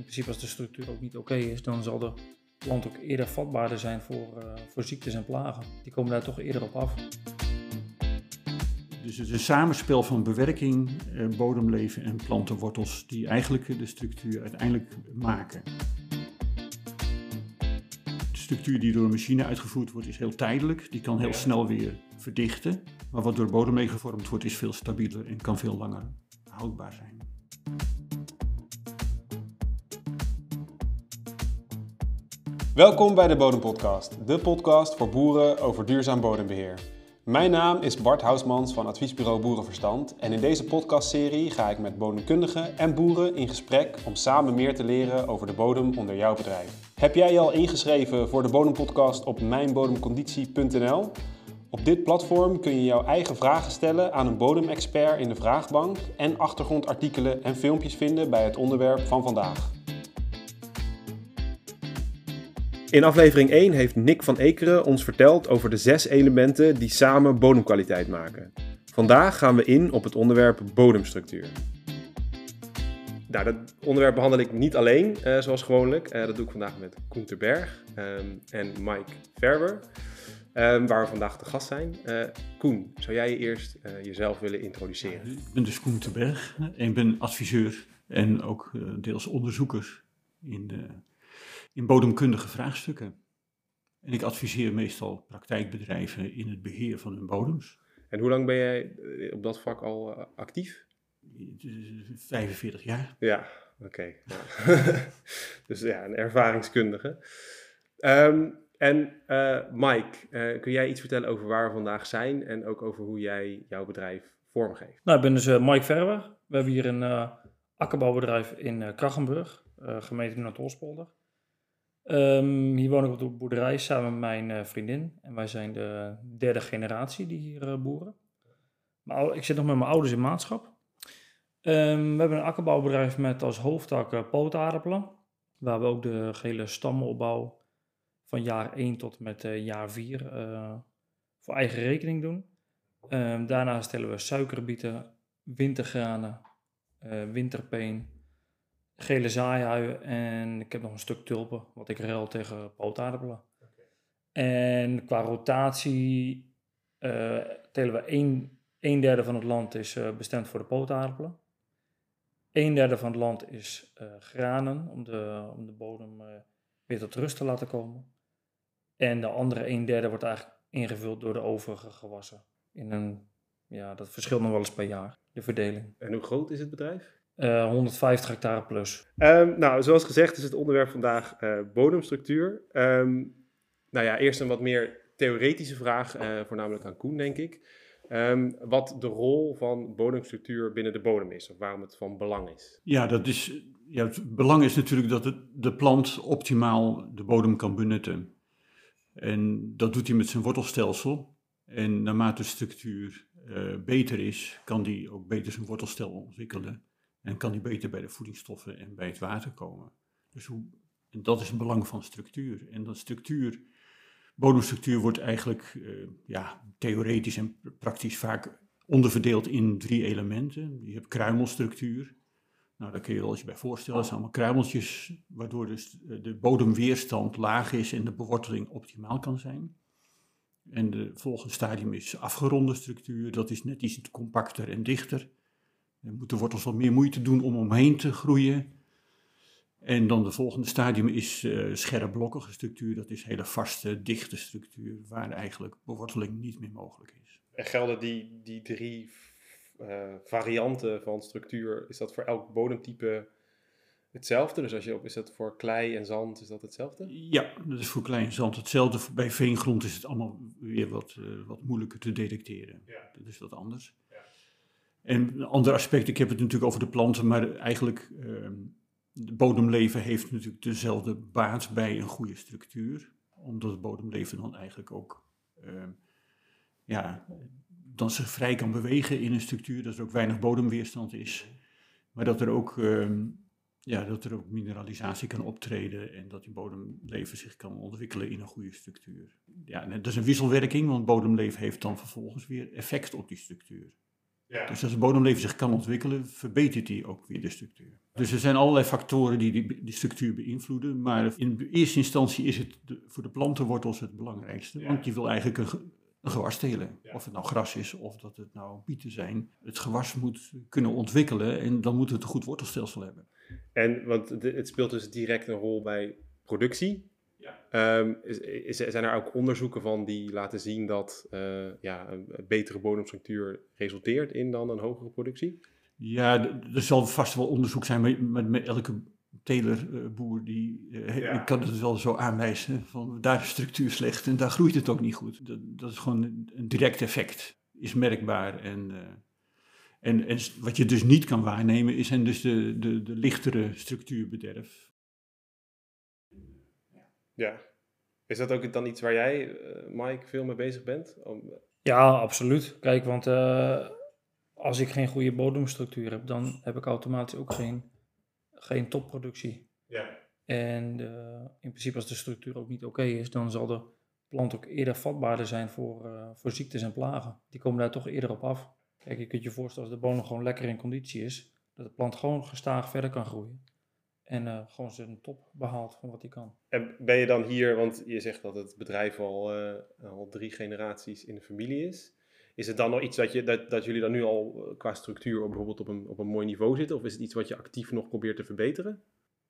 principe als de structuur ook niet oké is, dan zal de plant ook eerder vatbaarder zijn voor ziektes en plagen. Die komen daar toch eerder op af. Dus het is een samenspel van bewerking, bodemleven en plantenwortels die eigenlijk de structuur uiteindelijk maken. De structuur die door een machine uitgevoerd wordt is heel tijdelijk. Die kan heel snel weer verdichten. Maar wat door bodemleven gevormd wordt is veel stabieler en kan veel langer houdbaar zijn. Welkom bij de Bodempodcast, de podcast voor boeren over duurzaam bodembeheer. Mijn naam is Bart Housmans van adviesbureau Boerenverstand en in deze podcastserie ga ik met bodemkundigen en boeren in gesprek om samen meer te leren over de bodem onder jouw bedrijf. Heb jij je al ingeschreven voor de Bodempodcast op mijnbodemconditie.nl? Op dit platform kun je jouw eigen vragen stellen aan een bodemexpert in de vraagbank en achtergrondartikelen en filmpjes vinden bij het onderwerp van vandaag. In aflevering 1 heeft Nick van Ekeren ons verteld over de 6 elementen die samen bodemkwaliteit maken. Vandaag gaan we in op het onderwerp bodemstructuur. Nou, dat onderwerp behandel ik niet alleen, zoals gewoonlijk. Dat doe ik vandaag met Koen ter Berg en Mike Verwer, waar we vandaag te gast zijn. Koen, zou jij je eerst jezelf willen introduceren? Ik ben dus Koen ter Berg en ik ben adviseur en ook deels onderzoeker in bodemkundige vraagstukken. En ik adviseer meestal praktijkbedrijven in het beheer van hun bodems. En hoe lang ben jij op dat vak al actief? 45 jaar. Ja, oké. Ja. Dus ja, een ervaringskundige. Mike, kun jij iets vertellen over waar we vandaag zijn en ook over hoe jij jouw bedrijf vormgeeft? Nou, ik ben dus Mike Verwer. We hebben hier een akkerbouwbedrijf in Krachenburg, gemeente Noord-Holspolder. Hier woon ik op de boerderij samen met mijn vriendin. En wij zijn de 3e generatie die hier boeren. Ik zit nog met mijn ouders in maatschap. We hebben een akkerbouwbedrijf met als hoofdtak pootaardappelen. Waar we ook de gele stammenopbouw van jaar 1 tot met jaar 4 voor eigen rekening doen. Daarnaast tellen we suikerbieten, wintergranen, winterpeen, gele zaaihuien en ik heb nog een stuk tulpen, wat ik ruil tegen pootaardappelen. Okay. En qua rotatie tellen we een derde van het land is bestemd voor de pootaardappelen. 1/3 van het land is granen, om de bodem weer tot rust te laten komen. En de andere 1/3 wordt eigenlijk ingevuld door de overige gewassen. Dat verschilt nog wel eens per jaar, de verdeling. En hoe groot is het bedrijf? 150 hectare plus. Zoals gezegd is het onderwerp vandaag bodemstructuur. Eerst een wat meer theoretische vraag, voornamelijk aan Koen, denk ik. Wat de rol van bodemstructuur binnen de bodem is, of waarom het van belang is. Het belang is natuurlijk dat de plant optimaal de bodem kan benutten. En dat doet hij met zijn wortelstelsel. En naarmate de structuur beter is, kan die ook beter zijn wortelstelsel ontwikkelen. En kan die beter bij de voedingsstoffen en bij het water komen. En dat is het belang van structuur. En dat bodemstructuur wordt eigenlijk theoretisch en praktisch vaak onderverdeeld in 3 elementen. Je hebt kruimelstructuur. Nou, daar kun je wel eens bij voorstellen. Dat zijn allemaal kruimeltjes, waardoor dus de bodemweerstand laag is en de beworteling optimaal kan zijn. En de volgende stadium is afgeronde structuur. Dat is net iets compacter en dichter. Dan moeten wortels wat meer moeite doen om omheen te groeien. En dan de volgende stadium is scherpblokkige structuur. Dat is hele vaste, dichte structuur, waar eigenlijk beworteling niet meer mogelijk is. En gelden die 3 varianten van structuur, is dat voor elk bodemtype hetzelfde? Dus is dat voor klei en zand, is dat hetzelfde? Ja, dat is voor klei en zand hetzelfde. Bij veengrond is het allemaal weer wat moeilijker te detecteren. Ja. Dat is wat anders. Ja. En een ander aspect, ik heb het natuurlijk over de planten, maar eigenlijk de bodemleven heeft natuurlijk dezelfde baat bij een goede structuur. Omdat het bodemleven dan eigenlijk ook dan zich vrij kan bewegen in een structuur, dat er ook weinig bodemweerstand is. Maar dat er ook mineralisatie kan optreden en dat die bodemleven zich kan ontwikkelen in een goede structuur. Ja, dat is een wisselwerking, want bodemleven heeft dan vervolgens weer effect op die structuur. Ja. Dus als de bodemleven zich kan ontwikkelen, verbetert die ook weer de structuur. Dus er zijn allerlei factoren die die structuur beïnvloeden. Maar in eerste instantie is het voor de plantenwortels het belangrijkste. Want je wil eigenlijk een gewas telen. Of het nou gras is of dat het nou bieten zijn. Het gewas moet kunnen ontwikkelen en dan moet het een goed wortelstelsel hebben. En want het speelt dus direct een rol bij productie. Ja. Zijn er ook onderzoeken van die laten zien dat een betere bodemstructuur resulteert in dan een hogere productie? Ja, er zal vast wel onderzoek zijn, maar met elke telerboer ik kan het wel zo aanwijzen van daar is de structuur slecht en daar groeit het ook niet goed. Dat is gewoon een direct effect, is merkbaar. En wat je dus niet kan waarnemen zijn dus de lichtere structuurbederf. Ja. Is dat ook dan iets waar jij, Mike, veel mee bezig bent? Ja, absoluut. Kijk, want als ik geen goede bodemstructuur heb, dan heb ik automatisch ook geen topproductie. Ja. En in principe als de structuur ook niet oké is, dan zal de plant ook eerder vatbaarder zijn voor ziektes en plagen. Die komen daar toch eerder op af. Kijk, je kunt je voorstellen als de bodem gewoon lekker in conditie is, dat de plant gewoon gestaag verder kan groeien. En gewoon zijn top behaalt van wat hij kan. En ben je dan hier, want je zegt dat het bedrijf al 3 generaties in de familie is. Is het dan nog iets dat jullie dan nu al qua structuur bijvoorbeeld op een mooi niveau zitten? Of is het iets wat je actief nog probeert te verbeteren?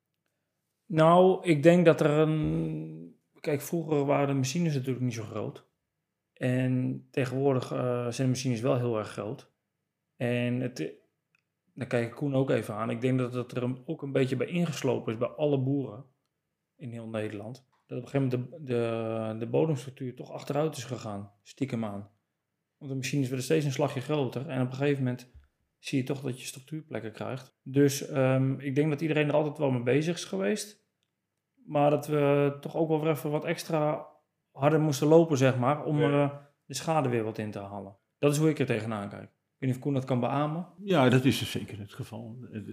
Nou, ik denk dat Kijk, vroeger waren de machines natuurlijk niet zo groot. En tegenwoordig zijn de machines wel heel erg groot. En daar kijk ik Koen ook even aan. Ik denk dat het er ook een beetje bij ingeslopen is bij alle boeren in heel Nederland. Dat op een gegeven moment de bodemstructuur toch achteruit is gegaan, stiekem aan. Want de machines werden steeds een slagje groter. En op een gegeven moment zie je toch dat je structuurplekken krijgt. Dus ik denk dat iedereen er altijd wel mee bezig is geweest. Maar dat we toch ook wel weer even wat extra harder moesten lopen, zeg maar, om de schade weer wat in te halen. Dat is hoe ik er tegenaan kijk. Ik weet niet of Koen dat kan beamen. Ja, dat is dus zeker het geval.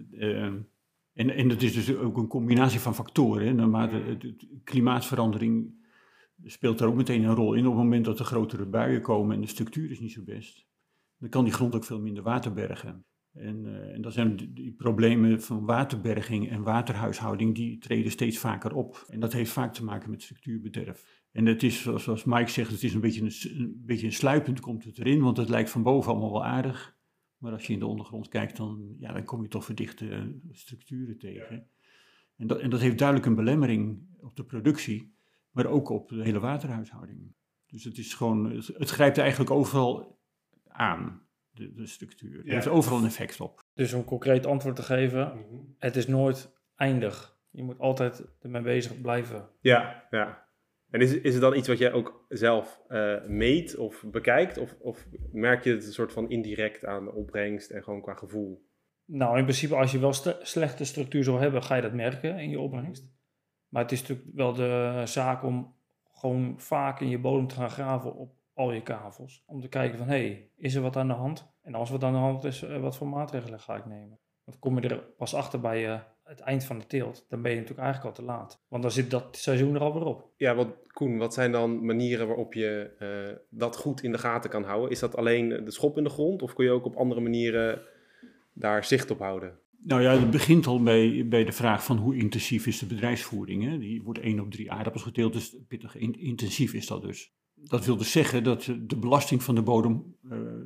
En dat is dus ook een combinatie van factoren. Hè. Naarmate de klimaatverandering speelt daar ook meteen een rol in. Op het moment dat er grotere buien komen en de structuur is niet zo best, dan kan die grond ook veel minder water bergen. En dan zijn die problemen van waterberging en waterhuishouding, die treden steeds vaker op. En dat heeft vaak te maken met structuurbederf. En het is, zoals Mike zegt, het is een beetje een sluipend komt het erin, want het lijkt van boven allemaal wel aardig. Maar als je in de ondergrond kijkt, dan kom je toch verdichte structuren tegen. Ja. En dat heeft duidelijk een belemmering op de productie, maar ook op de hele waterhuishouding. Dus het is gewoon, het grijpt eigenlijk overal aan. De structuur. Er heeft overal een effect op. Dus om een concreet antwoord te geven, het is nooit eindig. Je moet altijd ermee bezig blijven. Ja. En is het dan iets wat jij ook zelf meet of bekijkt? Of merk je het een soort van indirect aan de opbrengst en gewoon qua gevoel? Nou, in principe als je wel slechte structuur zou hebben, ga je dat merken in je opbrengst. Maar het is natuurlijk wel de zaak om gewoon vaak in je bodem te gaan graven op al je kavels. Om te kijken van, is er wat aan de hand? En als wat aan de hand is, wat voor maatregelen ga ik nemen? Want kom je er pas achter bij het eind van de teelt, dan ben je natuurlijk eigenlijk al te laat. Want dan zit dat seizoen er alweer op. Ja, want Koen, wat zijn dan manieren waarop je dat goed in de gaten kan houden? Is dat alleen de schop in de grond of kun je ook op andere manieren daar zicht op houden? Nou ja, het begint al bij de vraag van hoe intensief is de bedrijfsvoering. Hè? Die wordt 1 op 3 aardappels geteeld, dus pittig intensief is dat dus. Dat wil dus zeggen dat de belasting van de bodem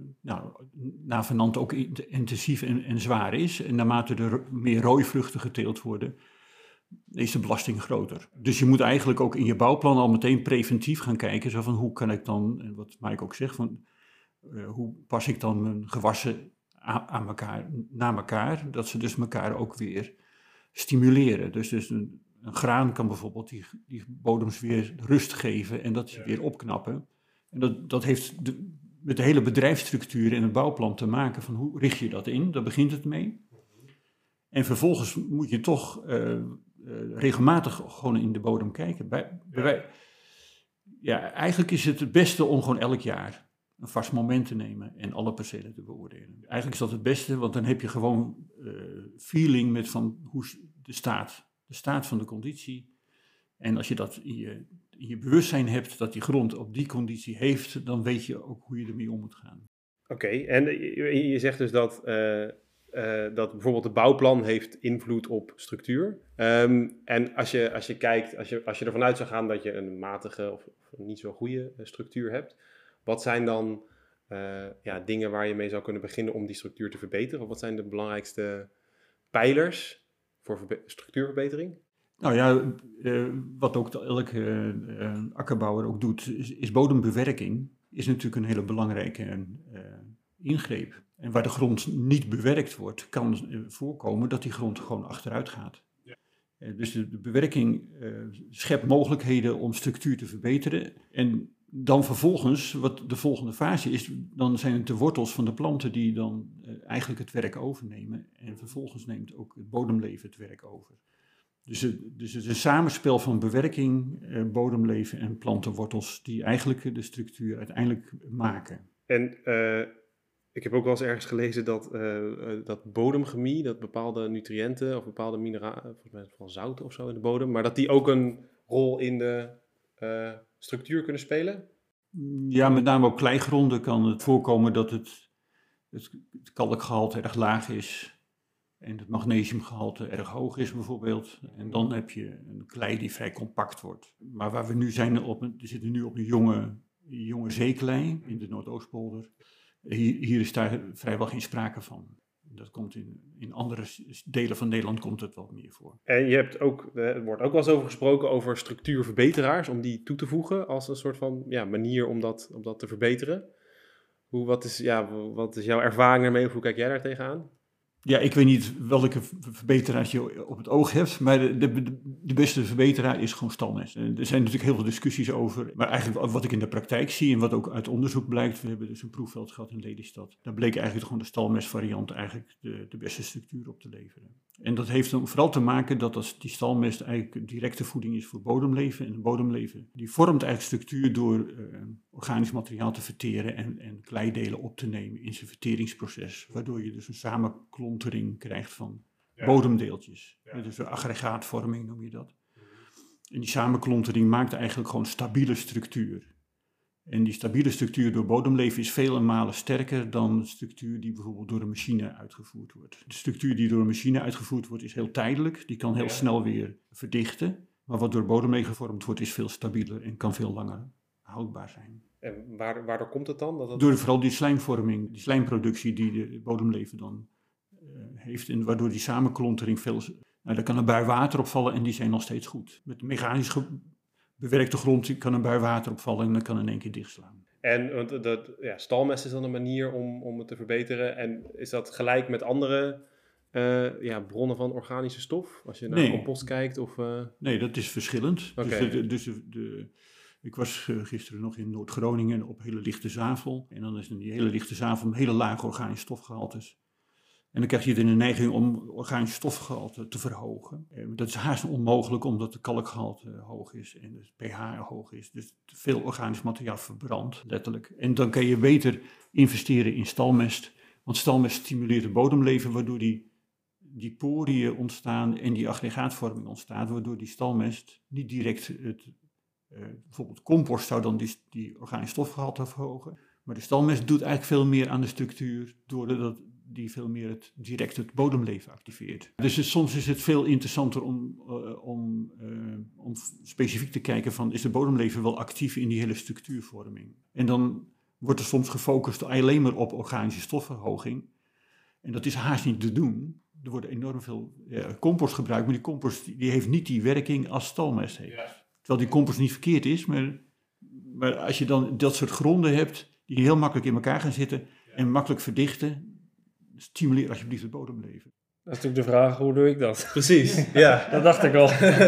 navenant ook intensief en zwaar is. En naarmate er meer rooivruchten geteeld worden, is de belasting groter. Dus je moet eigenlijk ook in je bouwplan al meteen preventief gaan kijken. Zo van hoe kan ik dan, en wat Mike ook zegt, hoe pas ik dan mijn gewassen aan elkaar, na elkaar, dat ze dus elkaar ook weer stimuleren. Dus een graan kan bijvoorbeeld die bodems weer rust geven en dat ze weer opknappen. En dat heeft met de hele bedrijfsstructuur en het bouwplan te maken van hoe richt je dat in, daar begint het mee. En vervolgens moet je toch regelmatig gewoon in de bodem kijken. Eigenlijk is het beste om gewoon elk jaar een vast moment te nemen en alle percelen te beoordelen. Eigenlijk is dat het beste, want dan heb je gewoon feeling met van hoe de staat van de conditie. En als je dat in je bewustzijn hebt dat die grond op die conditie heeft, dan weet je ook hoe je ermee om moet gaan. Oké, en je zegt dus dat bijvoorbeeld het bouwplan heeft invloed op structuur. En als je kijkt, als je ervan uit zou gaan dat je een matige of niet zo goede structuur hebt, wat zijn dan dingen waar je mee zou kunnen beginnen om die structuur te verbeteren? Of wat zijn de belangrijkste pijlers voor structuurverbetering? Nou ja, wat ook elke akkerbouwer ook doet, is bodembewerking. Is natuurlijk een hele belangrijke ingreep. En waar de grond niet bewerkt wordt, kan voorkomen dat die grond gewoon achteruit gaat. Ja. Dus de bewerking schept mogelijkheden om structuur te verbeteren. En dan vervolgens, wat de volgende fase is, dan zijn het de wortels van de planten die dan eigenlijk het werk overnemen. En vervolgens neemt ook het bodemleven het werk over. Dus het is een samenspel van bewerking, bodemleven en plantenwortels die eigenlijk de structuur uiteindelijk maken. En ik heb ook wel eens ergens gelezen dat bodemchemie, dat bepaalde nutriënten of bepaalde mineralen, volgens mij van zout of zo in de bodem, maar dat die ook een rol in de structuur kunnen spelen? Ja, met name op kleigronden kan het voorkomen dat het kalkgehalte erg laag is. En het magnesiumgehalte erg hoog is bijvoorbeeld. En dan heb je een klei die vrij compact wordt. Maar waar we nu zijn, we zitten nu op een jonge zeeklei in de Noordoostpolder. Hier is daar vrijwel geen sprake van. Dat komt in andere delen van Nederland komt het wat meer voor. En er wordt ook wel eens over gesproken over structuurverbeteraars, om die toe te voegen als een soort van manier om dat te verbeteren. Wat is jouw ervaring ermee of hoe kijk jij daar tegenaan? Ja, ik weet niet welke verbeteraars je op het oog hebt, maar de beste verbeteraar is gewoon stalmest. Er zijn natuurlijk heel veel discussies over, maar eigenlijk wat ik in de praktijk zie en wat ook uit onderzoek blijkt, we hebben dus een proefveld gehad in Lelystad, daar bleek eigenlijk gewoon de stalmestvariant eigenlijk de beste structuur op te leveren. En dat heeft dan vooral te maken dat die stalmest eigenlijk directe voeding is voor bodemleven. En bodemleven die vormt eigenlijk structuur door organisch materiaal te verteren en kleidelen op te nemen in zijn verteringsproces. Waardoor je dus een samenklontering krijgt van bodemdeeltjes. Ja. Dus een aggregaatvorming noem je dat. En die samenklontering maakt eigenlijk gewoon stabiele structuur. En die stabiele structuur door bodemleven is vele malen sterker dan de structuur die bijvoorbeeld door een machine uitgevoerd wordt. De structuur die door een machine uitgevoerd wordt is heel tijdelijk, die kan heel snel weer verdichten. Maar wat door bodemleven gevormd wordt is veel stabieler en kan veel langer houdbaar zijn. En waardoor komt het dan? Door vooral die slijmvorming, die slijmproductie die de bodemleven dan heeft. En waardoor die samenklontering daar kan een bui water opvallen en die zijn nog steeds goed. Met mechanisch bewerkte grond kan een bui water opvallen en dan kan in één keer dichtslaan. En stalmest is dan een manier om het te verbeteren. En is dat gelijk met andere bronnen van organische stof? Als je naar compost kijkt? Of, Nee, dat is verschillend. Okay. Ik was gisteren nog in Noord-Groningen op hele lichte zavel. En dan is in die hele lichte zavel een hele lage organische stofgehaltes. En dan krijg je de neiging om organische stofgehalte te verhogen. Dat is haast onmogelijk omdat de kalkgehalte hoog is en het pH hoog is. Dus veel organisch materiaal verbrandt, letterlijk. En dan kan je beter investeren in stalmest. Want stalmest stimuleert het bodemleven, waardoor die poriën ontstaan en die aggregaatvorming ontstaat. Waardoor die stalmest niet direct bijvoorbeeld compost zou dan die organisch stofgehalte verhogen. Maar de stalmest doet eigenlijk veel meer aan de structuur doordat die veel meer direct het bodemleven activeert. Dus soms is het veel interessanter om specifiek te kijken van is de bodemleven wel actief in die hele structuurvorming. En dan wordt er soms gefocust alleen maar op organische stofverhoging. En dat is haast niet te doen. Er wordt enorm veel compost gebruikt, maar die compost die heeft niet die werking als stalmest heeft. Ja. Terwijl die compost niet verkeerd is, maar als je dan dat soort gronden hebt die heel makkelijk in elkaar gaan zitten en makkelijk verdichten, stimuleer alsjeblieft het bodemleven. Dat is natuurlijk de vraag, hoe doe ik dat? Precies, ja. Dat dacht ik al.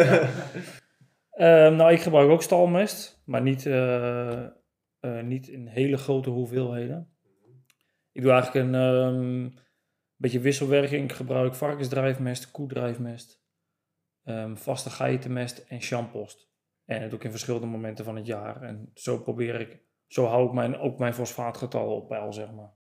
Ik gebruik ook stalmest, maar niet in hele grote hoeveelheden. Ik doe eigenlijk een beetje wisselwerking. Ik gebruik varkensdrijfmest, koedrijfmest, vaste geitenmest en champost. En dat doe ik in verschillende momenten van het jaar. En zo hou ik ook mijn fosfaatgetal op peil, zeg maar.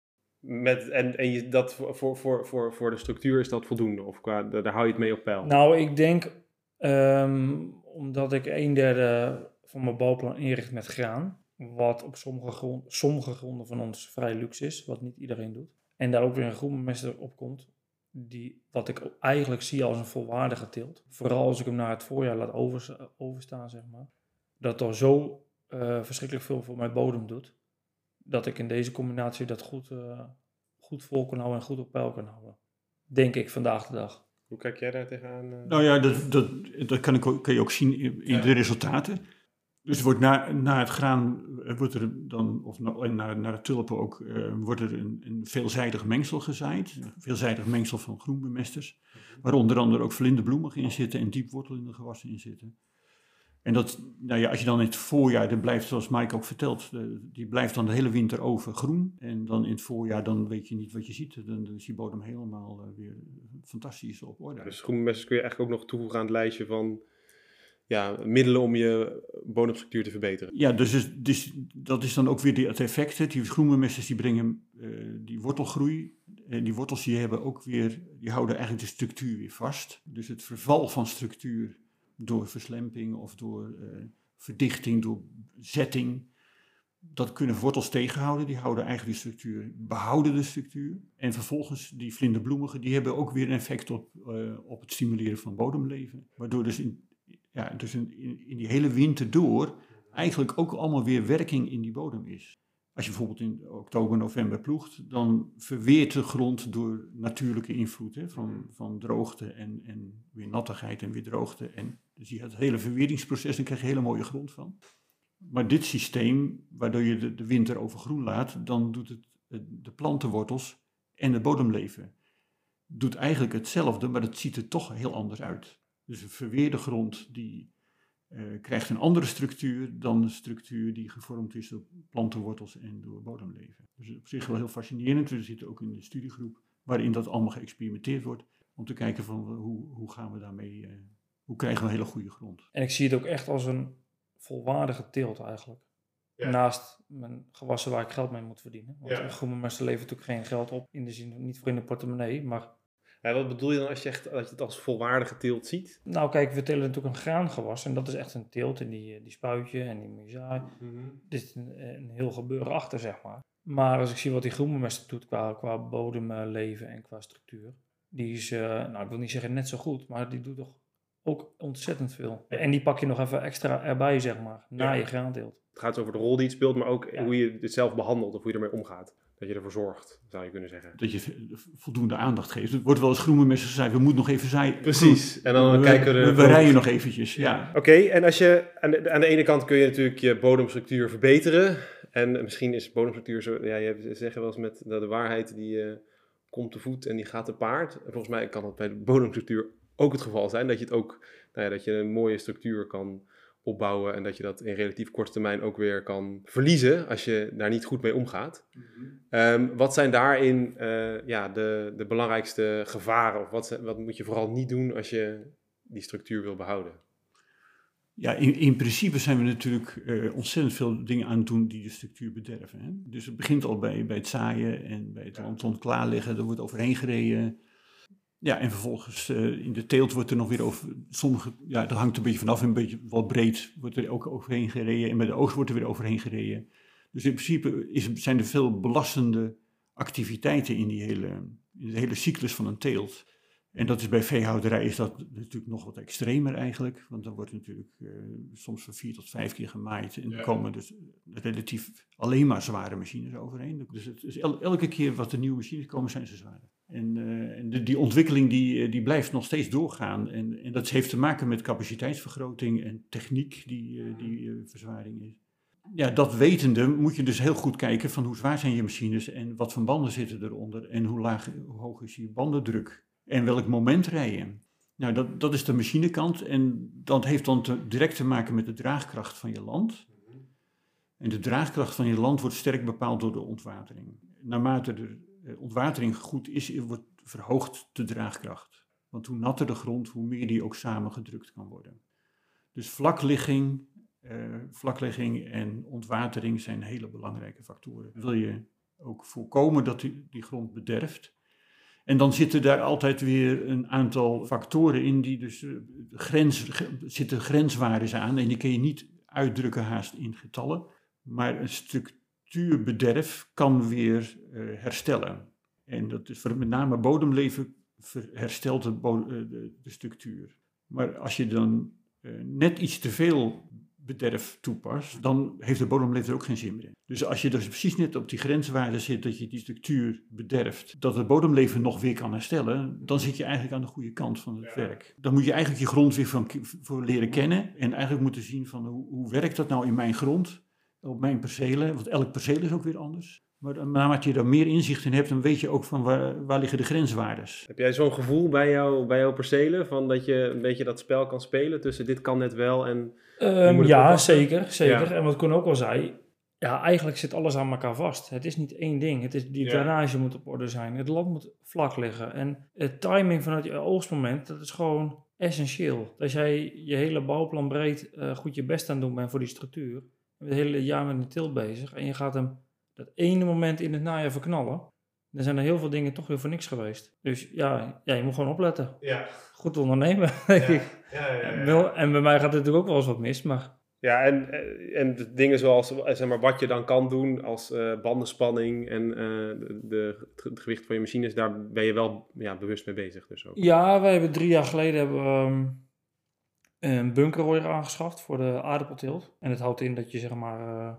Dat voor de structuur is dat voldoende? Of daar hou je het mee op peil? Nou, ik denk, omdat ik 1/3 van mijn bouwplan inricht met graan, wat op sommige gronden van ons vrij luxe is, wat niet iedereen doet. En daar ook weer een groenbemester op komt, wat ik eigenlijk zie als een volwaardige teelt. Vooral als ik hem naar het voorjaar laat overstaan, zeg maar. Dat er zo verschrikkelijk veel voor mijn bodem doet, dat ik in deze combinatie dat goed vol kan houden en goed op peil kan houden. Denk ik vandaag de dag. Hoe kijk jij daar tegenaan? Nou ja, dat kan je ook zien in de resultaten. Dus wordt na het graan, wordt er dan, of na het tulpen ook, wordt er een veelzijdig mengsel gezaaid. Een veelzijdig mengsel van groenbemesters. Waar onder andere ook vlinderbloemigen in zitten en diepwortelende gewassen in zitten. En dat, nou ja, als je dan in het voorjaar, dat blijft zoals Mike ook vertelt, die blijft dan de hele winter over groen. En dan in het voorjaar, dan weet je niet wat je ziet. Dan is die bodem helemaal weer fantastisch op orde. Dus groenbemesters kun je eigenlijk ook nog toevoegen aan het lijstje van middelen om je bodemstructuur te verbeteren. Ja, dus dat is dan ook weer het effect. Die groenbemesters die brengen die wortelgroei. En die wortels die houden eigenlijk de structuur weer vast. Dus het verval van structuur door verslemping of door verdichting, door zetting. Dat kunnen wortels tegenhouden. Die houden eigenlijk de structuur, behouden de structuur. En vervolgens die vlinderbloemigen, die hebben ook weer een effect op het stimuleren van bodemleven. Waardoor dus in die hele winter door eigenlijk ook allemaal weer werking in die bodem is. Als je bijvoorbeeld in oktober, november ploegt, dan verweert de grond door natuurlijke invloed van droogte en weer nattigheid en weer droogte. En dus je hebt het hele verweringsproces, dan krijg je hele mooie grond van. Maar dit systeem, waardoor je de winter over groen laat, dan doet het de plantenwortels en het bodemleven doet eigenlijk hetzelfde, maar het ziet er toch heel anders uit. Dus een verweerde grond die krijgt een andere structuur dan de structuur die gevormd is door plantenwortels en door bodemleven. Dus op zich wel heel fascinerend. We zitten ook in de studiegroep waarin dat allemaal geëxperimenteerd wordt. Om te kijken van hoe gaan we daarmee, hoe krijgen we een hele goede grond. En ik zie het ook echt als een volwaardige teelt eigenlijk. Ja. Naast mijn gewassen waar ik geld mee moet verdienen. Want een groenbemester levert natuurlijk geen geld op. In de zin, niet voor in de portemonnee, maar... Ja, wat bedoel je dan als je echt dat je het als volwaardige teelt ziet? Nou kijk, we telen natuurlijk een graangewas en dat is echt een teelt en die spuitje en die muzaai. Dit is een heel gebeuren achter, zeg maar. Maar als ik zie wat die groenbemester doet qua bodemleven en qua structuur, die is, ik wil niet zeggen net zo goed, maar die doet toch ook ontzettend veel. En die pak je nog even extra erbij, zeg maar, na je graanteelt. Het gaat over de rol die het speelt, maar ook hoe je het zelf behandelt of hoe je ermee omgaat. Dat je ervoor zorgt, zou je kunnen zeggen. Dat je voldoende aandacht geeft. Het wordt wel eens groenbemester gezegd, we moeten nog even zaaien. Precies. En dan kijken we rijden nog eventjes, ja. Oké, en als je aan de ene kant kun je natuurlijk je bodemstructuur verbeteren. En misschien is bodemstructuur zo, je zegt wel eens met de waarheid die komt te voet en die gaat te paard. En volgens mij kan dat bij de bodemstructuur ook het geval zijn. Dat je het ook, dat je een mooie structuur kan opbouwen en dat je dat in relatief korte termijn ook weer kan verliezen als je daar niet goed mee omgaat. Wat zijn daarin de belangrijkste gevaren of wat moet je vooral niet doen als je die structuur wil behouden? Ja, in principe zijn we natuurlijk ontzettend veel dingen aan het doen die de structuur bederven. Hè? Dus het begint al bij het zaaien en bij het landland klaarleggen, er wordt overheen gereden. Ja, en vervolgens in de teelt wordt er nog weer over, dat hangt een beetje vanaf, een beetje wat breed wordt er ook overheen gereden en bij de oogst wordt er weer overheen gereden. Dus in principe zijn er veel belastende activiteiten in de hele cyclus van een teelt. En dat is bij veehouderij is dat natuurlijk nog wat extremer eigenlijk, want dan wordt natuurlijk soms van 4 tot 5 keer gemaaid en er komen dus relatief alleen maar zware machines overheen. Dus het is elke keer wat er nieuwe machines komen zijn ze zwaarder. En die ontwikkeling die blijft nog steeds doorgaan. En dat heeft te maken met capaciteitsvergroting en techniek die verzwaring is. Ja, dat wetende moet je dus heel goed kijken van hoe zwaar zijn je machines en wat voor banden zitten eronder en hoe hoog is je bandendruk en welk moment rijden. Nou, dat is de machinekant en dat heeft dan direct te maken met de draagkracht van je land. En de draagkracht van je land wordt sterk bepaald door de ontwatering. Naarmate de ontwatering goed is, wordt verhoogd de draagkracht. Want hoe natter de grond, hoe meer die ook samengedrukt kan worden. Dus vlaklegging en ontwatering zijn hele belangrijke factoren. Wil je ook voorkomen dat die grond bederft. En dan zitten daar altijd weer een aantal factoren in die dus zitten grenswaardes aan. En die kun je niet uitdrukken haast in getallen. Maar een structuurbederf kan weer herstellen. En dat is met name bodemleven herstelt de structuur. Maar als je dan net iets te veel bederf toepast, dan heeft de bodemleven er ook geen zin meer in. Dus als je dus precies net op die grenswaarde zit dat je die structuur bederft, dat het bodemleven nog weer kan herstellen, dan zit je eigenlijk aan de goede kant van het werk. Dan moet je eigenlijk je grond weer voor leren kennen en eigenlijk moeten zien van hoe werkt dat nou in mijn grond, op mijn percelen, want elk perceel is ook weer anders. Maar naarmate je er meer inzicht in hebt, dan weet je ook van waar liggen de grenswaardes. Heb jij zo'n gevoel bij jouw percelen, van dat je een beetje dat spel kan spelen tussen dit kan net wel en... Ja, zeker. Ja. En wat Koen ook al zei, ja, eigenlijk zit alles aan elkaar vast. Het is niet één ding. Het is, die drainage moet op orde zijn. Het land moet vlak liggen. En het timing vanuit je oogstmoment, dat is gewoon essentieel. Als jij je hele bouwplan breed goed je best aan doen bent voor die structuur, het hele jaar met een teelt bezig en je gaat hem dat ene moment in het najaar verknallen, dan zijn er heel veel dingen toch weer voor niks geweest. Dus ja, je moet gewoon opletten. Ja. Goed ondernemen, denk ik. En bij mij gaat het natuurlijk ook wel eens wat mis, maar... Ja, en dingen zoals zeg maar, wat je dan kan doen als bandenspanning en het gewicht van je machines, daar ben je wel bewust mee bezig. Dus ook. Ja, wij hebben 3 jaar geleden een bunkerrooier aangeschaft voor de aardappelteelt. En dat houdt in dat je zeg maar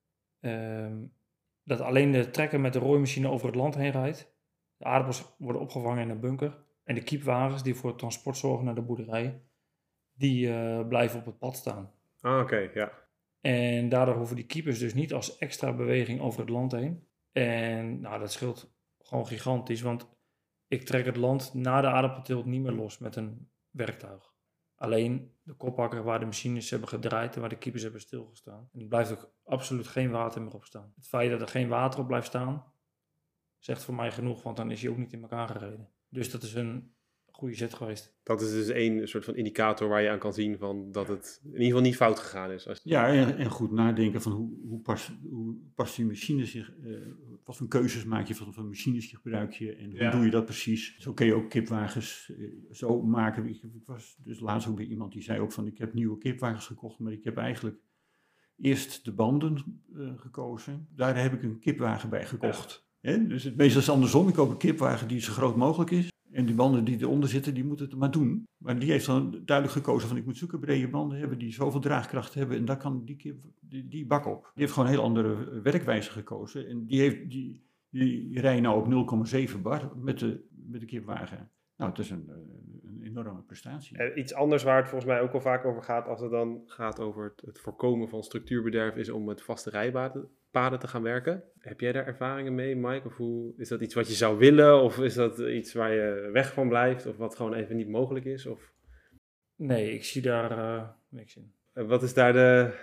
dat alleen de trekker met de rooimachine over het land heen rijdt. De aardappels worden opgevangen in een bunker. En de kiepwagens die voor het transport zorgen naar de boerderij, die blijven op het pad staan. Ah, oké, ja. En daardoor hoeven die kiepers dus niet als extra beweging over het land heen. En nou, dat scheelt gewoon gigantisch, want ik trek het land na de aardappelteelt niet meer los met een werktuig. Alleen de kophakker waar de machines hebben gedraaid en waar de kiepers hebben stilgestaan. En er blijft ook absoluut geen water meer op staan. Het feit dat er geen water op blijft staan, zegt voor mij genoeg, want dan is hij ook niet in elkaar gereden. Dus dat is een goede zet geweest. Dat is dus één soort van indicator waar je aan kan zien van dat het in ieder geval niet fout gegaan is. Ja, en goed nadenken van hoe past die machine zich, wat voor keuzes maak je, wat voor machines gebruik je en hoe doe je dat precies. Zo kun je ook kipwagens zo maken. Ik was dus laatst ook bij iemand die zei ook van ik heb nieuwe kipwagens gekocht, maar ik heb eigenlijk eerst de banden gekozen. Daar heb ik een kipwagen bij gekocht. Dus het meestal is andersom. Ik koop een kipwagen die zo groot mogelijk is. En die banden die eronder zitten, die moeten het maar doen. Maar die heeft dan duidelijk gekozen van ik moet zulke brede banden hebben die zoveel draagkracht hebben. En daar kan die bak op. Die heeft gewoon een heel andere werkwijze gekozen. En die rijden nou op 0,7 bar met de kipwagen. Nou, het is een enorme prestatie. Iets anders waar het volgens mij ook wel vaak over gaat als het dan gaat over het voorkomen van structuurbederf is om met vaste rijpaden te gaan werken. Heb jij daar ervaringen mee, Mike? Of is dat iets wat je zou willen? Of is dat iets waar je weg van blijft? Of wat gewoon even niet mogelijk is? Of... Nee, ik zie daar niks in. Wat is daar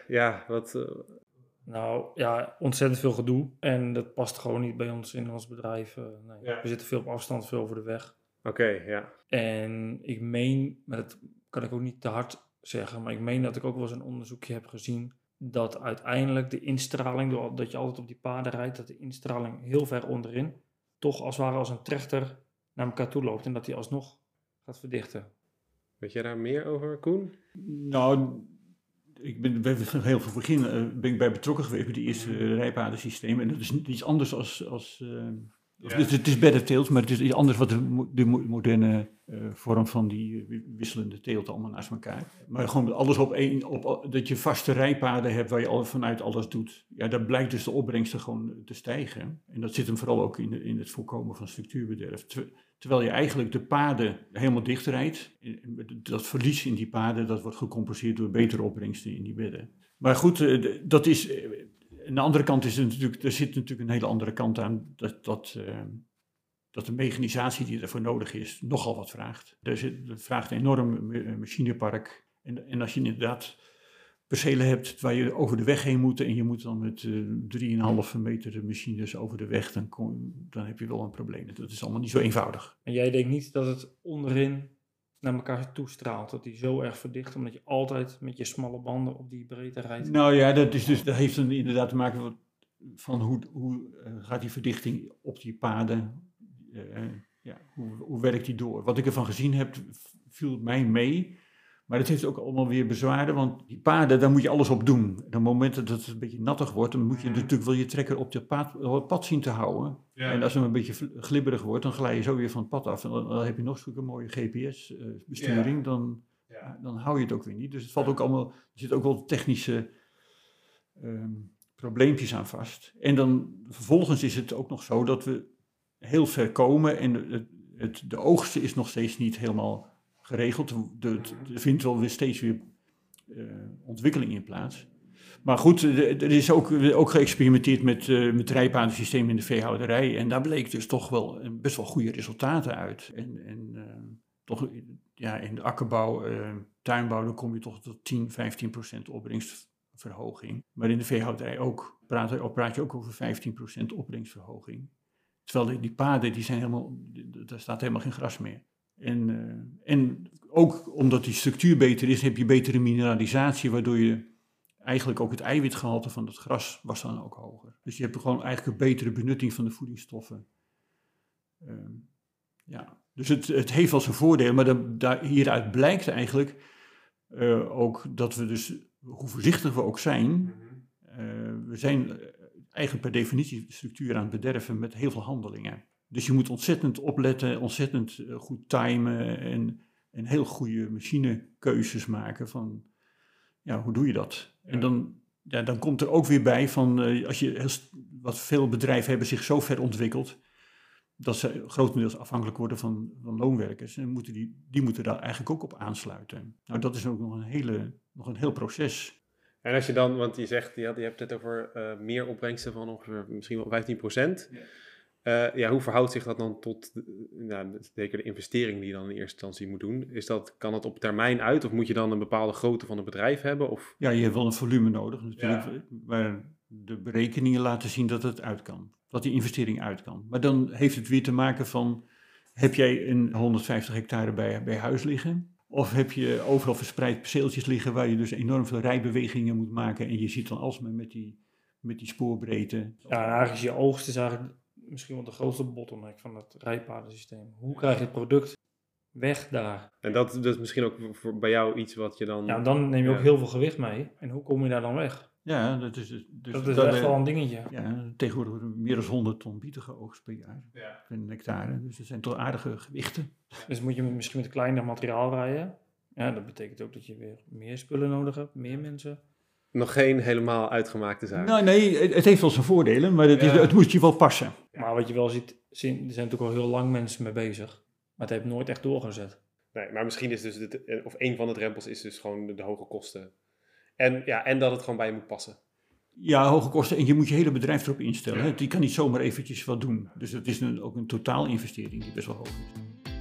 Nou ja, ontzettend veel gedoe. En dat past gewoon niet bij ons in ons bedrijf. Nee. Ja. We zitten veel op afstand, veel over de weg. Oké, ja. En ik meen, maar dat kan ik ook niet te hard zeggen, maar ik meen dat ik ook wel eens een onderzoekje heb gezien dat uiteindelijk de instraling, doordat je altijd op die paden rijdt, dat de instraling heel ver onderin toch als het ware als een trechter naar elkaar toe loopt en dat die alsnog gaat verdichten. Weet jij daar meer over, Koen? Nou, ik ben heel veel begin ben ik bij betrokken geweest bij die eerste rijpadensysteem en dat is iets anders als dus het is better teelt, maar het is iets anders wat de moderne vorm van die wisselende teelt allemaal naast elkaar. Maar gewoon alles dat je vaste rijpaden hebt waar je vanuit alles doet. Ja, daar blijkt dus de opbrengsten gewoon te stijgen. En dat zit hem vooral ook in het voorkomen van structuurbederf. Terwijl je eigenlijk de paden helemaal dicht rijdt. Dat verlies in die paden, dat wordt gecompenseerd door betere opbrengsten in die bedden. Maar goed, dat is... Aan de andere kant is er zit natuurlijk een hele andere kant aan, dat de mechanisatie die ervoor nodig is nogal wat vraagt. Dat vraagt een enorm machinepark. En als je inderdaad percelen hebt waar je over de weg heen moet en je moet dan met 3,5 meter machines over de weg, dan heb je wel een probleem. Dat is allemaal niet zo eenvoudig. En jij denkt niet dat het onderin naar elkaar toestraalt, dat die zo erg verdicht, omdat je altijd met je smalle banden op die breedte rijdt? Nou ja, dat heeft dan inderdaad te maken van hoe gaat die verdichting op die paden, hoe werkt die door? Wat ik ervan gezien heb, viel mij mee, Maar het heeft ook allemaal weer bezwaren, want die paden, daar moet je alles op doen. Op het moment dat het een beetje nattig wordt, dan moet je natuurlijk wel je trekker op het pad zien te houden. Ja. En als het een beetje glibberig wordt, dan glij je zo weer van het pad af. En dan heb je nog zo'n mooie GPS-besturing, dan hou je het ook weer niet. Dus het valt ook allemaal, er zitten ook wel technische probleempjes aan vast. En dan vervolgens is het ook nog zo dat we heel ver komen en de oogst is nog steeds niet helemaal geregeld. Er vindt wel weer steeds weer ontwikkeling in plaats. Maar goed, er is ook geëxperimenteerd met rijpadensystemen in de veehouderij. En daar bleek dus toch wel best wel goede resultaten uit. En toch in de akkerbouw, tuinbouw, dan kom je toch tot 10-15% opbrengstverhoging. Maar in de veehouderij ook, praat je ook over 15% opbrengstverhoging. Terwijl die paden, daar staat helemaal geen gras meer. En ook omdat die structuur beter is, heb je betere mineralisatie, waardoor je eigenlijk ook het eiwitgehalte van het gras was dan ook hoger. Dus je hebt gewoon eigenlijk een betere benutting van de voedingsstoffen. Dus het heeft wel zijn voordelen, maar hieruit blijkt eigenlijk ook dat we dus, hoe voorzichtig we ook zijn, we zijn eigenlijk per definitie de structuur aan het bederven met heel veel handelingen. Dus je moet ontzettend opletten, ontzettend goed timen en heel goede machinekeuzes maken van, hoe doe je dat? Ja. En dan komt er ook weer bij van, wat veel bedrijven hebben zich zo ver ontwikkeld, dat ze grotendeels afhankelijk worden van loonwerkers. En die moeten daar eigenlijk ook op aansluiten. Nou, dat is ook nog een heel proces. En als je dan, want je zegt, je hebt het over meer opbrengsten van ongeveer misschien wel 15%. Ja. Hoe verhoudt zich dat dan tot zeker de investering die je dan in eerste instantie moet doen? Kan het op termijn uit of moet je dan een bepaalde grootte van het bedrijf hebben? Of? Ja, je hebt wel een volume nodig natuurlijk, waar de berekeningen laten zien dat het uit kan. Dat die investering uit kan. Maar dan heeft het weer te maken van, heb jij een 150 hectare bij huis liggen? Of heb je overal verspreid perceeltjes liggen waar je dus enorm veel rijbewegingen moet maken en je ziet dan alsmaar met die spoorbreedte. Ja, eigenlijk is je oogst is eigenlijk misschien wel de grootste bottleneck van het rijpadensysteem. Hoe krijg je het product weg daar? En dat is misschien ook bij jou iets wat je dan... Ja, dan neem je ook heel veel gewicht mee. En hoe kom je daar dan weg? Ja, dat is echt wel een dingetje. Ja, tegenwoordig meer dan 100 ton bieten geoogst per jaar. Ja. Per hectare. Dus dat zijn toch aardige gewichten. Dus moet je misschien met kleiner materiaal rijden. Ja, dat betekent ook dat je weer meer spullen nodig hebt, meer mensen. Nog geen helemaal uitgemaakte zaak. Nou, nee, het heeft wel zijn voordelen, maar het moet je wel passen. Maar wat je wel ziet, er zijn natuurlijk al heel lang mensen mee bezig. Maar het heeft nooit echt doorgezet. Nee, maar misschien is dus of een van de drempels is dus gewoon de hoge kosten. En dat het gewoon bij je moet passen. Ja, hoge kosten en je moet je hele bedrijf erop instellen. Ja. Die kan niet zomaar eventjes wat doen. Dus het is ook een totaalinvestering die best wel hoog is.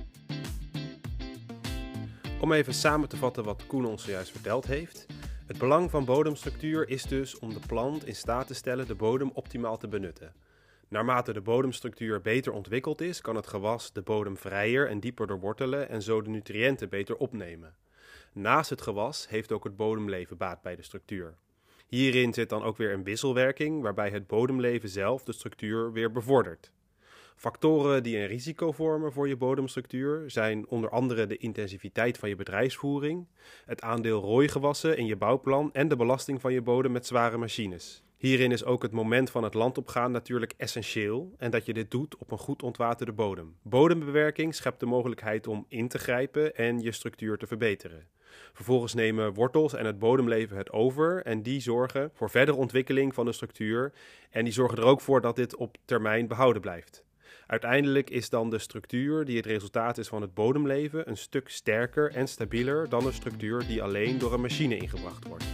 Om even samen te vatten wat Koen ons zojuist verteld heeft. Het belang van bodemstructuur is dus om de plant in staat te stellen de bodem optimaal te benutten. Naarmate de bodemstructuur beter ontwikkeld is, kan het gewas de bodem vrijer en dieper doorwortelen en zo de nutriënten beter opnemen. Naast het gewas heeft ook het bodemleven baat bij de structuur. Hierin zit dan ook weer een wisselwerking waarbij het bodemleven zelf de structuur weer bevordert. Factoren die een risico vormen voor je bodemstructuur zijn onder andere de intensiviteit van je bedrijfsvoering, het aandeel rooigewassen in je bouwplan en de belasting van je bodem met zware machines. Hierin is ook het moment van het land opgaan natuurlijk essentieel en dat je dit doet op een goed ontwaterde bodem. Bodembewerking schept de mogelijkheid om in te grijpen en je structuur te verbeteren. Vervolgens nemen wortels en het bodemleven het over en die zorgen voor verdere ontwikkeling van de structuur en die zorgen er ook voor dat dit op termijn behouden blijft. Uiteindelijk is dan de structuur die het resultaat is van het bodemleven een stuk sterker en stabieler dan een structuur die alleen door een machine ingebracht wordt.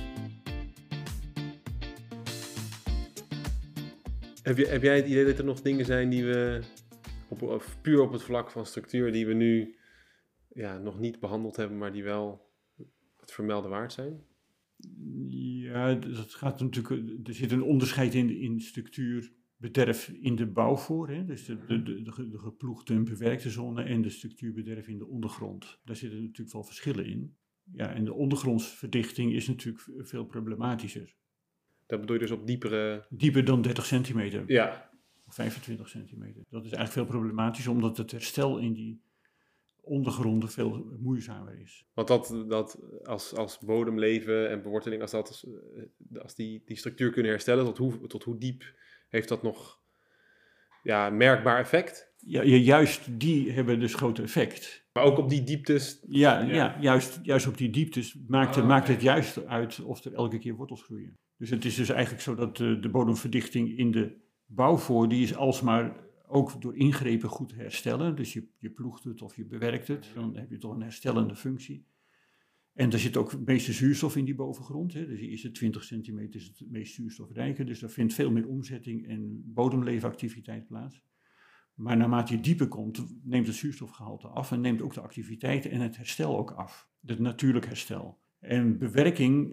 Heb jij het idee dat er nog dingen zijn die we puur op het vlak van structuur die we nu nog niet behandeld hebben, maar die wel het vermelden waard zijn? Ja, dat gaat natuurlijk. Er zit een onderscheid in structuurbederf in de bouw voor. Hè? Dus de geploegde en bewerkte zone en de structuurbederf in de ondergrond. Daar zitten natuurlijk wel verschillen in. Ja, en de ondergrondsverdichting is natuurlijk veel problematischer. Dat bedoel je dus op diepere... Dieper dan 30 centimeter. Ja. Of 25 centimeter. Dat is eigenlijk veel problematischer, omdat het herstel in die ondergronden veel moeizamer is. Want dat als bodemleven en beworteling, als die structuur kunnen herstellen, tot hoe diep heeft dat nog merkbaar effect? Ja, juist die hebben dus groot effect. Maar ook op die dieptes? Ja. Juist op die dieptes maakt het juist uit of er elke keer wortels groeien. Dus het is dus eigenlijk zo dat de bodemverdichting in de bouwvoor, die is alsmaar ook door ingrepen goed herstellen. Dus je ploegt het of je bewerkt het, dan heb je toch een herstellende functie. En er zit ook het meeste zuurstof in die bovengrond. Hè. Dus de eerste 20 centimeter is het meest zuurstofrijke. Dus daar vindt veel meer omzetting en bodemlevenactiviteit plaats. Maar naarmate je dieper komt, neemt het zuurstofgehalte af en neemt ook de activiteiten en het herstel ook af. Het natuurlijk herstel. En bewerking,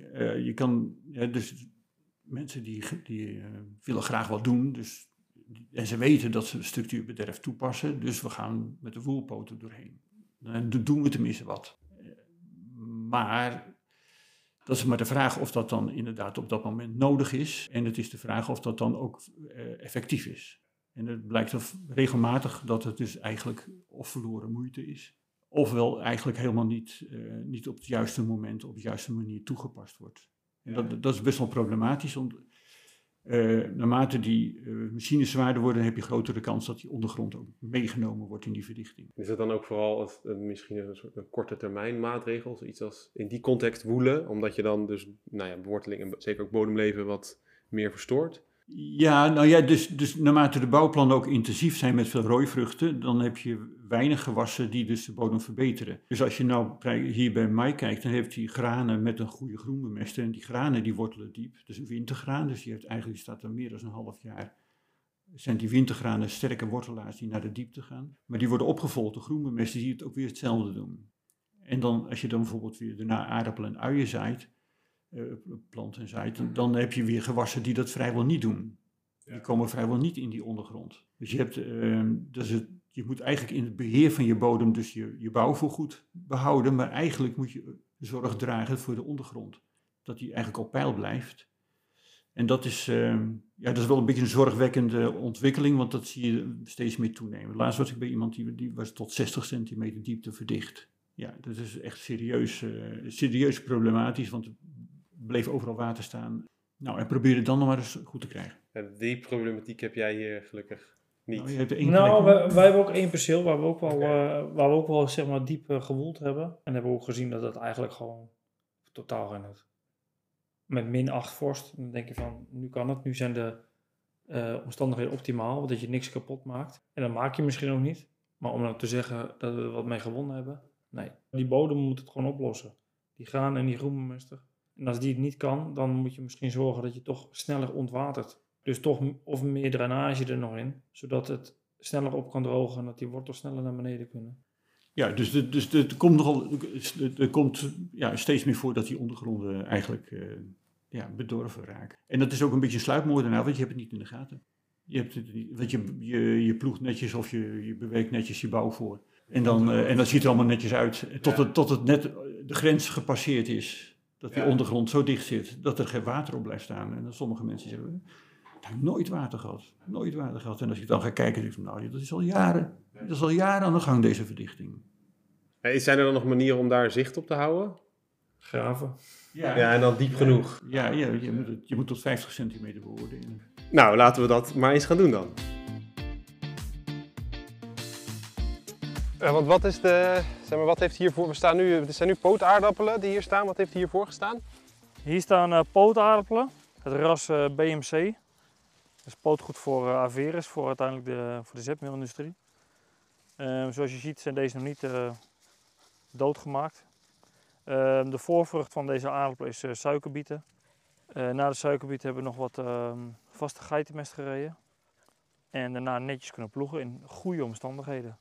dus mensen die willen graag wat doen. En ze weten dat ze structuurbederf toepassen, dus we gaan met de woelpoten doorheen. Dan doen we tenminste wat. Maar dat is maar de vraag of dat dan inderdaad op dat moment nodig is. En het is de vraag of dat dan ook effectief is. En het blijkt regelmatig dat het dus eigenlijk of verloren moeite is, ofwel eigenlijk helemaal niet op het juiste moment, op de juiste manier toegepast wordt. En dat is best wel problematisch, naarmate die machines zwaarder worden, heb je grotere kans dat die ondergrond ook meegenomen wordt in die verdichting. Is het dan ook vooral misschien een korte termijn maatregel, zoiets als in die context woelen, omdat je dan dus beworteling en zeker ook bodemleven wat meer verstoort? Ja, dus naarmate de bouwplannen ook intensief zijn met veel rooivruchten, dan heb je weinig gewassen die dus de bodem verbeteren. Dus als je nou hier bij mij kijkt, dan heeft hij granen met een goede groenbemester. En die granen die wortelen diep. Dus een wintergraan, dus die staat er meer dan een half jaar. Zijn die wintergranen sterke wortelaars die naar de diepte gaan. Maar die worden opgevolgd door groenbemesters die het ook weer hetzelfde doen. En dan, als je dan bijvoorbeeld weer daarna aardappelen en uien zaait, plant en zaait, dan heb je weer gewassen die dat vrijwel niet doen. Die komen vrijwel niet in die ondergrond. Dus je moet eigenlijk in het beheer van je bodem dus je bouwvoer goed behouden, maar eigenlijk moet je zorg dragen voor de ondergrond. Dat die eigenlijk op peil blijft. En dat is wel een beetje een zorgwekkende ontwikkeling, want dat zie je steeds meer toenemen. Laatst was ik bij iemand die was tot 60 centimeter diepte verdicht. Ja, dat is echt serieus problematisch, want er bleef overal water staan. Nou, en probeer het dan nog maar eens goed te krijgen. En die problematiek heb jij hier gelukkig niet. Nou, je hebt wij hebben ook één perceel waar we ook wel zeg maar diep gewoeld hebben. En hebben we ook gezien dat dat eigenlijk gewoon totaal geen nut. Met min 8 vorst, dan denk je van, nu kan het. Nu zijn de omstandigheden optimaal, dat je niks kapot maakt. En dat maak je misschien ook niet. Maar om dan te zeggen dat we er wat mee gewonnen hebben, nee. Die bodem moet het gewoon oplossen. Die graan en die groenbemester. En als die het niet kan, dan moet je misschien zorgen dat je toch sneller ontwatert. Dus toch of meer drainage er nog in, zodat het sneller op kan drogen en dat die wortels sneller naar beneden kunnen. Ja, dus er komt steeds meer voor dat die ondergronden eigenlijk bedorven raken. En dat is ook een beetje een sluipmoordenaar, want je hebt het niet in de gaten. Je hebt het niet, want je ploegt netjes of je bewerkt netjes je bouw voor. En dat ziet er allemaal netjes uit, tot het net de grens gepasseerd is. Dat die ondergrond zo dicht zit, dat er geen water op blijft staan. En dan sommige mensen zeggen, ik heb nooit water gehad. En als ik dan ga kijken, denk ik, nou, dat is al jaren aan de gang, deze verdichting. Zijn er dan nog manieren om daar zicht op te houden? Graven. Ja, en dan diep genoeg. Ja, je moet tot 50 centimeter beoordelen. Nou, laten we dat maar eens gaan doen dan. Want wat heeft hiervoor, er zijn nu pootaardappelen die hier staan. Wat heeft hiervoor gestaan? Hier staan pootaardappelen, het ras BMC. Dat is pootgoed voor Averus, voor uiteindelijk voor de zetmeelindustrie. Zoals je ziet zijn deze nog niet doodgemaakt. De voorvrucht van deze aardappel is suikerbieten. Na de suikerbieten hebben we nog wat vaste geitenmest gereden. En daarna netjes kunnen ploegen in goede omstandigheden.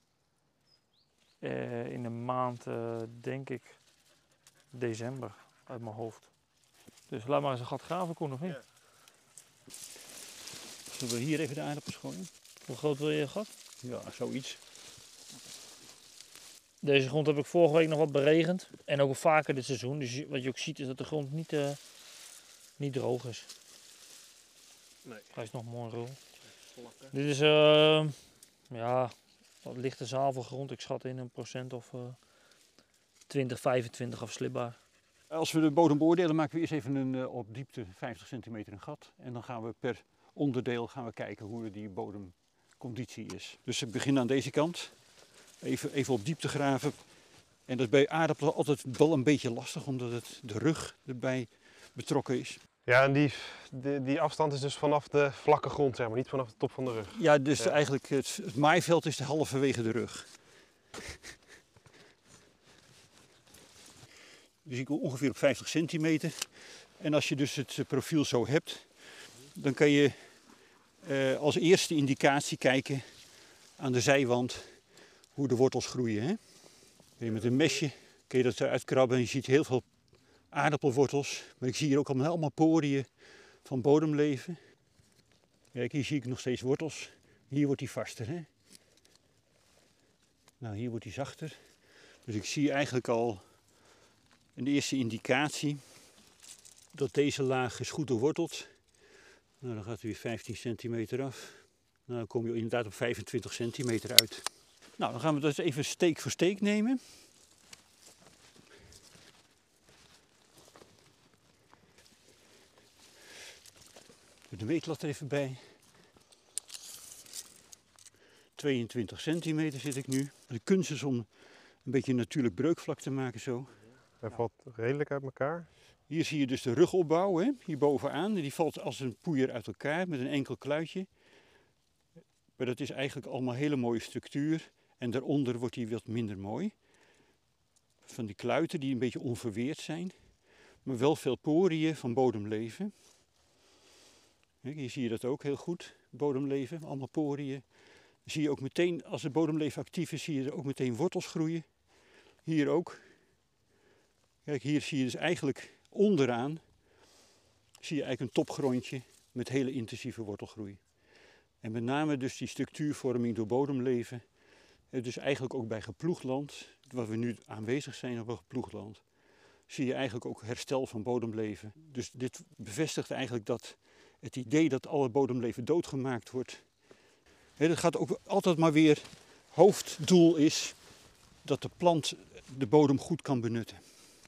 In de maand, denk ik, december uit mijn hoofd. Dus laat maar eens een gat graven, Koen, of niet? Ja. Zullen we hier even de aardappels gooien? Hoe groot wil je een gat? Ja, zoiets. Deze grond heb ik vorige week nog wat beregend. En ook vaker dit seizoen. Dus wat je ook ziet is dat de grond niet droog is. Nee. Hij is nog mooi rol. Dit is wat lichte zavelgrond. Ik schat in een procent of 20, 25 afslibbaar. Als we de bodem beoordelen, maken we eerst even op diepte 50 centimeter een gat. En dan gaan we per onderdeel kijken hoe die bodemconditie is. Dus ik begin aan deze kant. Even op diepte graven. En dat is bij aardappelen altijd wel een beetje lastig, omdat de rug erbij betrokken is. Ja, en die afstand is dus vanaf de vlakke grond, zeg maar, niet vanaf de top van de rug. Ja, dus eigenlijk het maaiveld is halverwege de rug. Dus ik ongeveer op 50 centimeter. En als je dus het profiel zo hebt, dan kan je als eerste indicatie kijken aan de zijwand hoe de wortels groeien. Hè? Met een mesje kun je dat eruit krabben en je ziet heel veel aardappelwortels. Maar ik zie hier ook allemaal poriën van bodemleven. Kijk, hier zie ik nog steeds wortels. Hier wordt die vaster. Hè? Nou, hier wordt die zachter. Dus ik zie eigenlijk al een eerste indicatie dat deze laag is goed doorworteld. Nou, dan gaat hij weer 15 centimeter af. Nou, dan kom je inderdaad op 25 centimeter uit. Nou, dan gaan we dat even steek voor steek nemen. De meetlat er even bij. 22 centimeter zit ik nu. De kunst is om een beetje een natuurlijk breukvlak te maken zo. Hij valt redelijk uit elkaar. Hier zie je dus de rugopbouw, hè? Hier bovenaan. Die valt als een poeier uit elkaar met een enkel kluitje. Maar dat is eigenlijk allemaal hele mooie structuur. En daaronder wordt die wat minder mooi. Van die kluiten die een beetje onverweerd zijn. Maar wel veel poriën van bodemleven. Hier zie je dat ook heel goed. Bodemleven, allemaal poriën. Dan zie je ook meteen, als het bodemleven actief is, zie je er ook meteen wortels groeien. Hier ook. Kijk, hier zie je dus eigenlijk onderaan, zie je eigenlijk een topgrondje met hele intensieve wortelgroei. En met name dus die structuurvorming door bodemleven. Dus eigenlijk ook bij geploegd land, waar we nu aanwezig zijn op een geploegd land, zie je eigenlijk ook herstel van bodemleven. Dus dit bevestigt eigenlijk dat het idee dat alle bodemleven doodgemaakt wordt. Dat gaat ook altijd maar weer, hoofddoel is dat de plant de bodem goed kan benutten.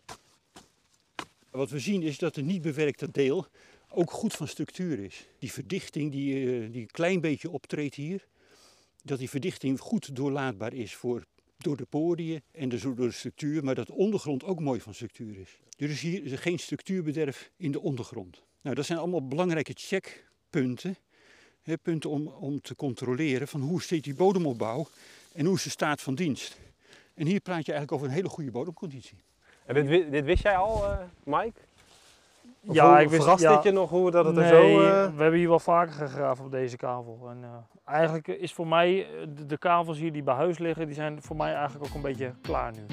Wat we zien is dat het niet bewerkte deel ook goed van structuur is. Die verdichting die een klein beetje optreedt hier, dat die verdichting goed doorlaatbaar is door de poriën en dus door de structuur, maar dat de ondergrond ook mooi van structuur is. Dus hier is er geen structuurbederf in de ondergrond. Nou, dat zijn allemaal belangrijke checkpunten. Punten om te controleren van hoe zit die bodemopbouw en hoe is de staat van dienst. En hier praat je eigenlijk over een hele goede bodemconditie. En dit wist jij al, Mike? Ja, ik wist, verrast dit je nog hoe dat het nee, er zo... we hebben hier wel vaker gegraven op deze kavel. En eigenlijk is voor mij, de kavels hier die bij huis liggen, die zijn voor mij eigenlijk ook een beetje klaar nu.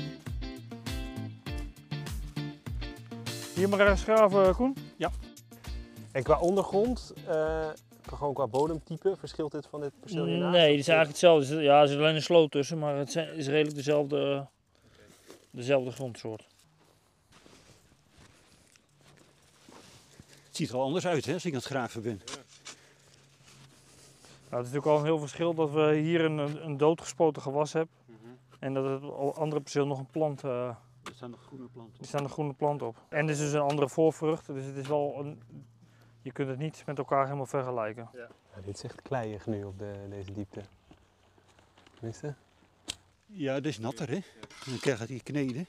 Hier maar eens graven, Koen. Ja. En qua ondergrond, gewoon qua bodemtype, verschilt dit van dit perceel hiernaast? Nee, het is eigenlijk hetzelfde. Ja, er zit alleen een sloot tussen, maar het is redelijk dezelfde grondsoort. Het ziet er al anders uit, hè, als ik aan het graven ben. Nou, het is natuurlijk al een heel verschil dat we hier een doodgespoten gewas hebben. En dat het andere perceel nog een plant... Er staan nog groene planten op. Er staan een groene plant op. En dit is dus een andere voorvrucht, dus het is wel je kunt het niet met elkaar helemaal vergelijken. Ja. Ja, dit is echt kleiig nu op deze diepte. Tenminste? Ja, dit is natter, hè. Dan krijg je die kneden.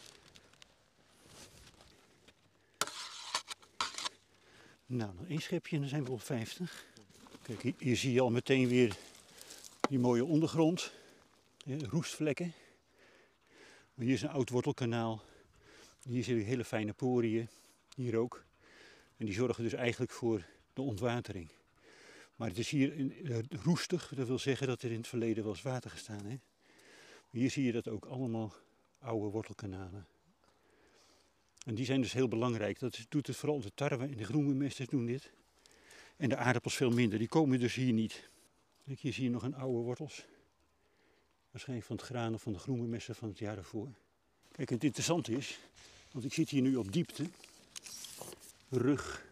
Nou, nog één schepje en dan zijn we op 50. Kijk, hier zie je al meteen weer die mooie ondergrond. Roestvlekken. Hier is een oud wortelkanaal. Hier zitten hele fijne poriën. Hier ook. En die zorgen dus eigenlijk voor de ontwatering. Maar het is hier roestig. Dat wil zeggen dat er in het verleden wel eens water gestaan heeft. Hier zie je dat ook allemaal oude wortelkanalen. En die zijn dus heel belangrijk. Dat doet het vooral de tarwe en de groenbemesters doen dit. En de aardappels veel minder. Die komen dus hier niet. Kijk, hier zie je nog een oude wortels. Waarschijnlijk van het graan of van de groenbemester van het jaar daarvoor. Kijk, het interessante is, want ik zit hier nu op diepte. Rug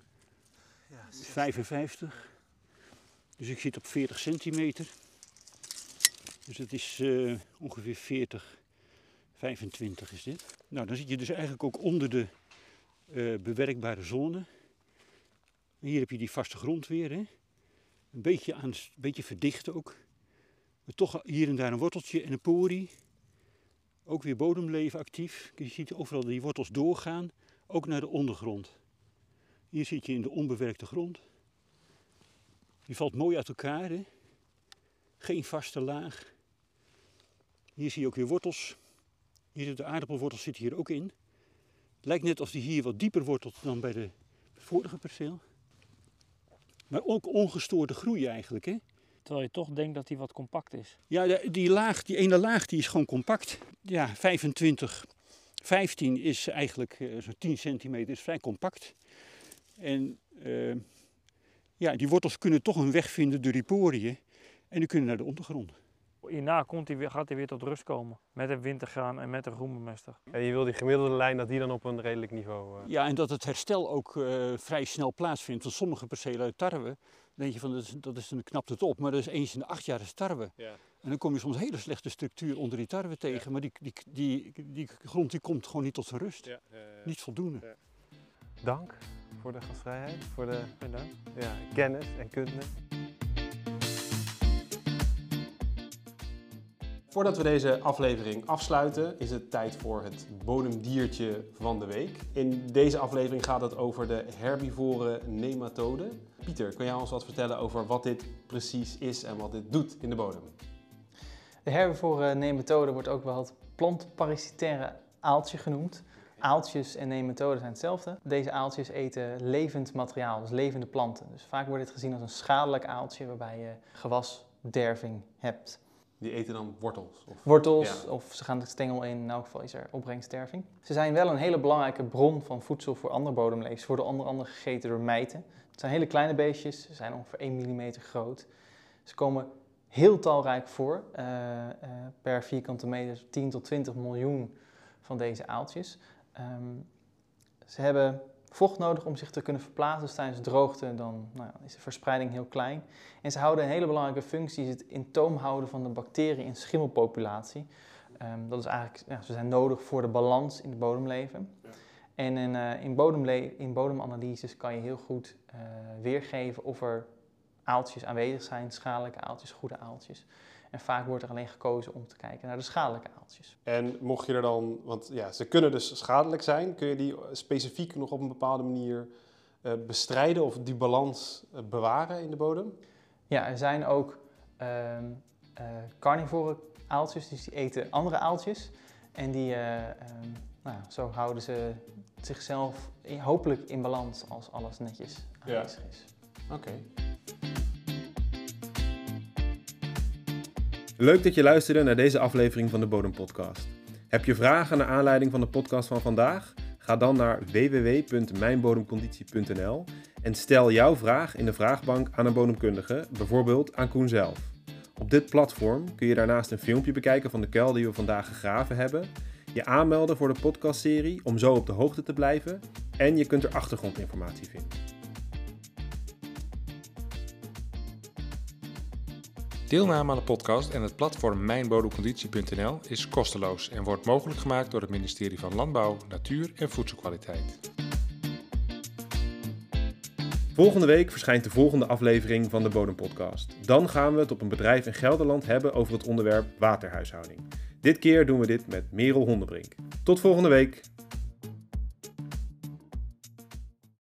55. Dus ik zit op 40 centimeter. Dus het is ongeveer 40, 25 is dit. Nou, dan zit je dus eigenlijk ook onder de bewerkbare zone. Hier heb je die vaste grond weer. Hè? Een beetje verdicht ook. Maar toch hier en daar een worteltje en een porie. Ook weer bodemleven actief. Je ziet overal die wortels doorgaan. Ook naar de ondergrond. Hier zit je in de onbewerkte grond. Die valt mooi uit elkaar. Hè? Geen vaste laag. Hier zie je ook weer wortels. Hier de aardappelwortels zitten hier ook in. Het lijkt net alsof die hier wat dieper wortelt dan bij de vorige perceel. Maar ook ongestoorde groei eigenlijk. Hè? Terwijl je toch denkt dat die wat compact is. Ja, die ene laag die is gewoon compact. Ja, 25, 15 is eigenlijk zo'n 10 centimeter, is vrij compact. En die wortels kunnen toch een weg vinden door die poriën. En die kunnen naar de ondergrond. Hierna gaat hij weer tot rust komen. Met een wintergraan en met een groenbemester. En je wil die gemiddelde lijn, dat die dan op een redelijk niveau... Ja, en dat het herstel ook vrij snel plaatsvindt. Want sommige percelen uit tarwe, dan denk je van dan knapt het op. Maar dat is eens in de 8 jaar is tarwe. Ja. En dan kom je soms hele slechte structuur onder die tarwe tegen. Ja. Maar die grond die komt gewoon niet tot zijn rust. Ja. Niet voldoende. Ja. Dank voor de gastvrijheid, voor de kennis en kunde. Voordat we deze aflevering afsluiten, is het tijd voor het bodemdiertje van de week. In deze aflevering gaat het over de herbivore nematode. Pieter, kun jij ons wat vertellen over wat dit precies is en wat dit doet in de bodem? De herbivore nematode wordt ook wel het plantparasitaire aaltje genoemd. Aaltjes en nematoden zijn hetzelfde. Deze aaltjes eten levend materiaal, dus levende planten. Dus vaak wordt dit gezien als een schadelijk aaltje waarbij je gewasderving hebt. Die eten dan wortels? Of ze gaan de stengel in elk geval is er opbrengsterving. Ze zijn wel een hele belangrijke bron van voedsel voor andere bodemlevers. Ze worden onder andere gegeten door mijten. Het zijn hele kleine beestjes, ze zijn ongeveer 1 mm groot. Ze komen heel talrijk voor, per vierkante meter 10 tot 20 miljoen van deze aaltjes. Ze hebben vocht nodig om zich te kunnen verplaatsen, dus tijdens droogte dan is de verspreiding heel klein. En ze houden een hele belangrijke functie, is het in toom houden van de bacteriën in schimmelpopulatie. Dat is eigenlijk, ze zijn nodig voor de balans in het bodemleven. Ja. En in bodemanalyses kan je heel goed weergeven of er aaltjes aanwezig zijn, schadelijke aaltjes, goede aaltjes. En vaak wordt er alleen gekozen om te kijken naar de schadelijke aaltjes. En mocht je er dan, want ja, ze kunnen dus schadelijk zijn, kun je die specifiek nog op een bepaalde manier bestrijden of die balans bewaren in de bodem? Ja, er zijn ook carnivore aaltjes, dus die eten andere aaltjes. En die, zo houden ze zichzelf hopelijk in balans als alles netjes aanwezig is. Oké. Leuk dat je luisterde naar deze aflevering van de Bodempodcast. Heb je vragen naar aanleiding van de podcast van vandaag? Ga dan naar www.mijnbodemconditie.nl en stel jouw vraag in de vraagbank aan een bodemkundige, bijvoorbeeld aan Koen zelf. Op dit platform kun je daarnaast een filmpje bekijken van de kuil die we vandaag gegraven hebben, je aanmelden voor de podcastserie om zo op de hoogte te blijven en je kunt er achtergrondinformatie vinden. Deelname aan de podcast en het platform mijnbodemconditie.nl is kosteloos en wordt mogelijk gemaakt door het ministerie van Landbouw, Natuur en Voedselkwaliteit. Volgende week verschijnt de volgende aflevering van de Bodempodcast. Dan gaan we het op een bedrijf in Gelderland hebben over het onderwerp waterhuishouding. Dit keer doen we dit met Merel Hondenbrink. Tot volgende week!